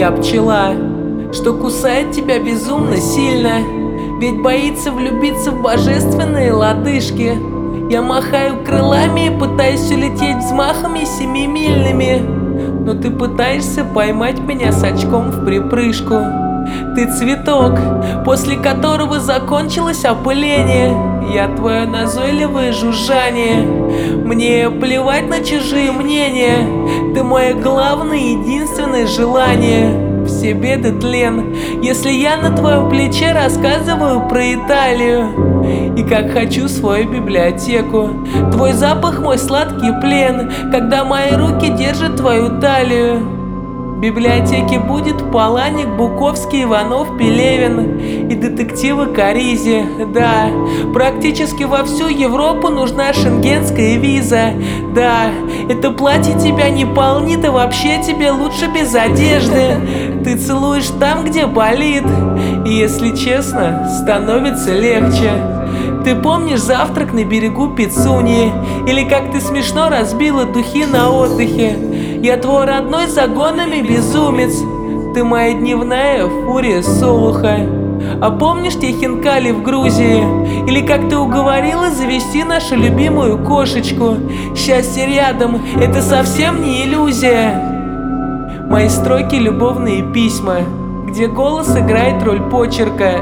моя пчела, что кусает тебя безумно сильно, ведь боится влюбиться в божественные лодыжки. Я махаю крылами и пытаюсь улететь взмахами семимильными, но ты пытаешься поймать меня с очком в припрыжку. Ты цветок, после которого закончилось опыление. Я твое назойливое жужжание. Мне плевать на чужие мнения. Ты мое главное, единственное желание. Все беды тлен, если я на твоем плече рассказываю про Италию. И как хочу свою библиотеку. Твой запах мой сладкий плен, когда мои руки держат твою талию. В библиотеке будет Паланик, Буковский, Иванов, Пелевин и детективы Каризи. Да, практически во всю Европу нужна шенгенская виза. Да, это платье тебя не полнит, и вообще тебе лучше без одежды. Ты целуешь там, где болит, и, если честно, становится легче. Ты помнишь завтрак на берегу Пицуньи? Или как ты смешно разбила духи на отдыхе? Я твой родной загонами безумец. Ты моя дневная фурия Солуха. А помнишь те хинкали в Грузии? Или как ты уговорила завести нашу любимую кошечку? Счастье рядом, это совсем не иллюзия. Мои строки — любовные письма, где голос играет роль почерка.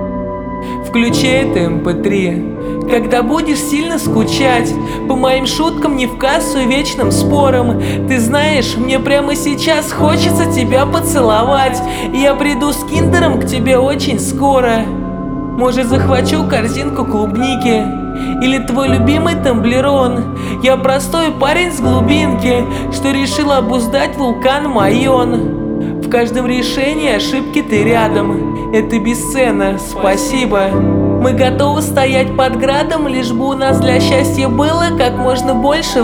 Включи это MP3, когда будешь сильно скучать по моим шуткам, не в кассу и вечным спорам. Ты знаешь, мне прямо сейчас хочется тебя поцеловать. Я приду с киндером к тебе очень скоро. Может, захвачу корзинку клубники или твой любимый Томблерон. Я простой парень с глубинки, что решил обуздать вулкан Майон. В каждом решении ошибки ты рядом. Это бесценно, спасибо. Мы готовы стоять под градом, лишь бы у нас для счастья было как можно больше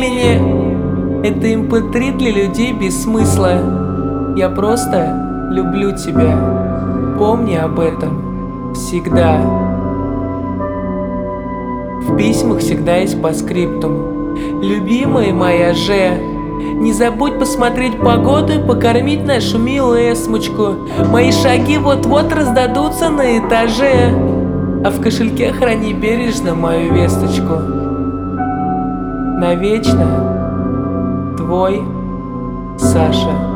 времени. Это MP3 для людей без смысла. Я просто люблю тебя. Помни об этом всегда. В письмах всегда есть постскриптум. Любимая моя Же, не забудь посмотреть погоду и покормить нашу милую эсмочку. Мои шаги вот-вот раздадутся на этаже, а в кошельке храни бережно мою весточку. Навечно твой Саша.